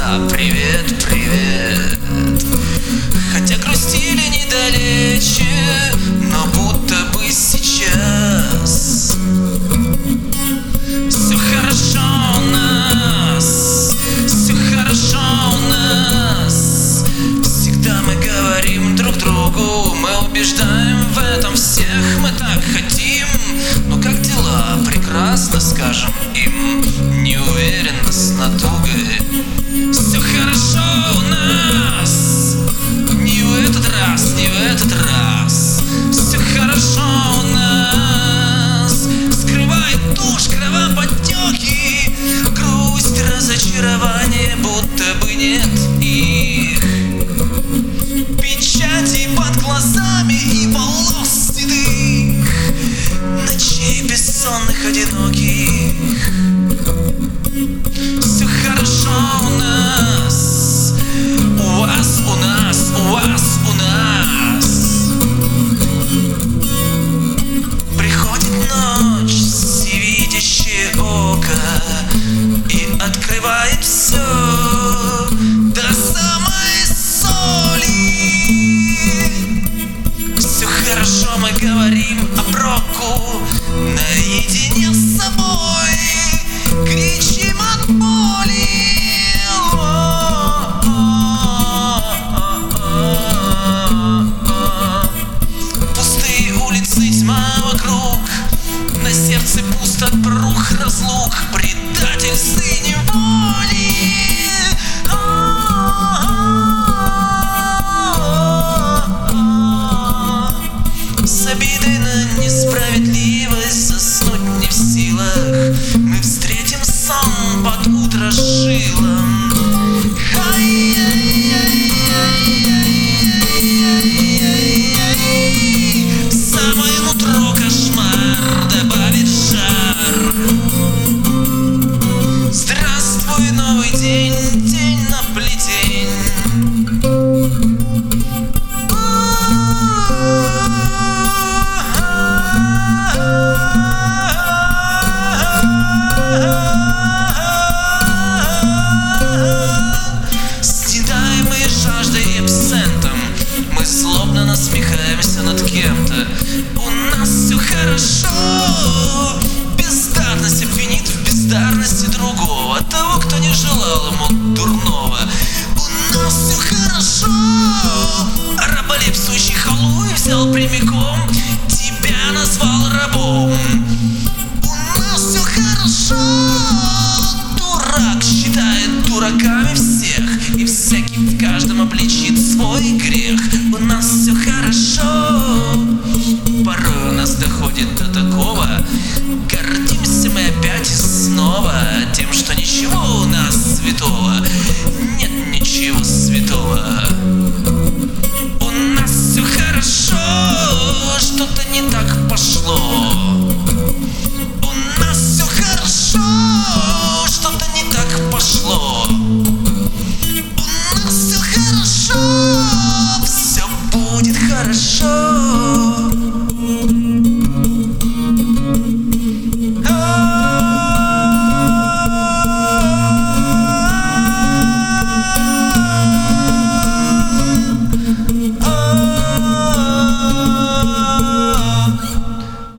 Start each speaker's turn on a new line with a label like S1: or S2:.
S1: голоса. Привет, привет. Хотя грустили недалече, но будто бы сейчас все хорошо у нас, все хорошо у нас. Всегда мы говорим друг другу, мы убеждаем в этом всех. Мы так хотим, но как дела? Прекрасно, скажем им, неуверенно, с натугой. Все хорошо у нас, не в этот раз, не в этот раз. Все хорошо у нас. Скрывает тушь, кровоподтеки, грусть, разочарование, будто бы нет их. Печати под глазами и волос седых, ночей бессонных, одиноких. Все хорошо у нас, у вас, у нас, у вас, у нас. Приходит ночь, всевидящее око, и открывает все до самой соли. Все хорошо, мы говорим о проку, наедине с собой кричим от боли. Пустые улицы, тьма вокруг, на сердце пусто брух разлук, предательств и неволи. С обидой на несправедливость заснуть не в силах, мы встретим сон под утро шилом. В самое нутро кошмар добавит жар. Здравствуй, новый день, день на плетень. Снедаемые жаждой и абсентом, мы злобно насмехаемся над кем-то. У нас все хорошо. Бездарность обвинит в бездарности другого, того, кто не желал ему дурного. У нас все хорошо. Раболепствующий халуй взял прямиком, тебя назвал рабом. У нас все хорошо. Дурак считает дураками всех, и всякий в каждом обличит свой грех. У нас все хорошо. Порой у нас доходит до такого, гордимся мы опять и снова тем, что ничего у нас святого. Нет ничего святого. У нас все хорошо. Что-то не так пошло.